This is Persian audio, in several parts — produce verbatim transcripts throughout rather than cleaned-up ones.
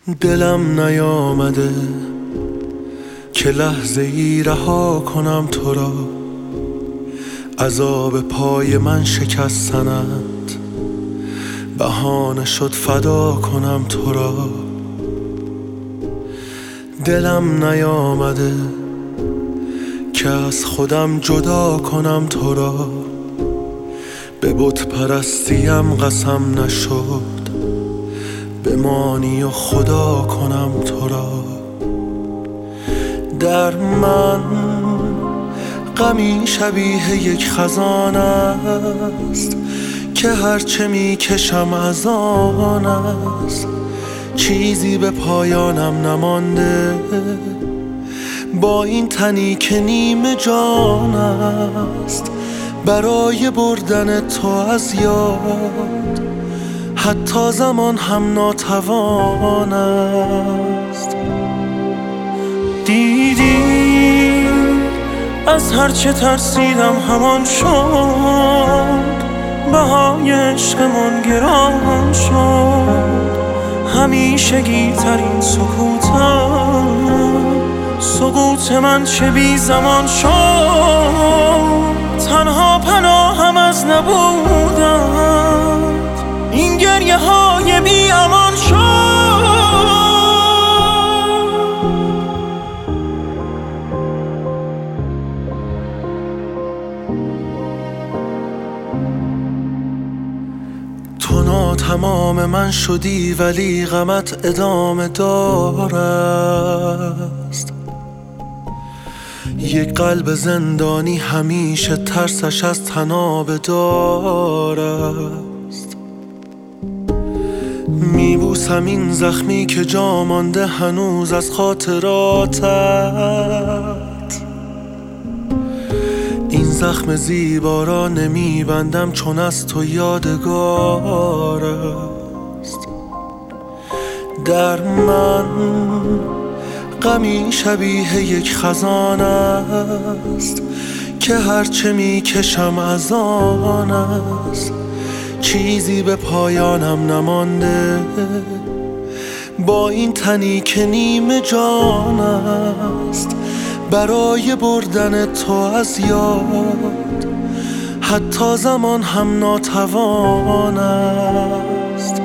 دلم نیامده که لحظه ای رها کنم تو را، عذاب پای من شکستنت بهانه شد فدا کنم تو را. دلم نیامده که از خودم جدا کنم تو را، به بت پرستیم قسم نشد بمانی و خدا کنم تو را. در من غمی شبیه یک خزان است که هرچه می کشم از آن است، چیزی به پایانم نمانده با این تنی که نیم جان است. برای بردن تو از یاد حتی زمان هم ناتوان است. دیدی از هرچه ترسیدم همان شد، بهای عشقمان گران شد. همیشگی ترین سکوتم، سکوت من چه بی زمان شد. تنها پناهم از نبودن این گریه های بی امان شد. تو ناتمام من شدی ولی غمت ادامه دارست. یک قلب زندانی همیشه ترسش از تناب دارست. میبوسم این زخمی که جا مانده هنوز از خاطراتت. این زخم زیبا را نمیبندم چون از تو یادگار است. در من غمی شبیه یک خزان است که هرچه می کشم از آن است، چیزی به پایانم نمانده با این تنی که نیم جان است. برای بردن تو از یاد حتی زمان هم ناتوان است.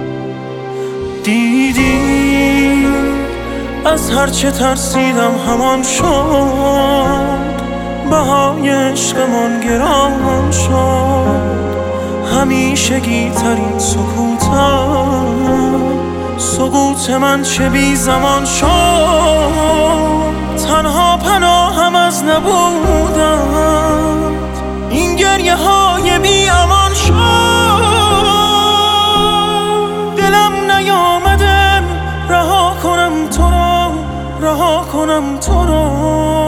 دیدی از هرچه ترسیدم همان شد، بهای عشقمان گران شد. همیشگی ترین سکوتم، سکوت من چه بی زمان شد. تنها پناهم از نبودن این گریه های بی امان شد. دلم نیامده رها کنم تو را، رها کنم تو را.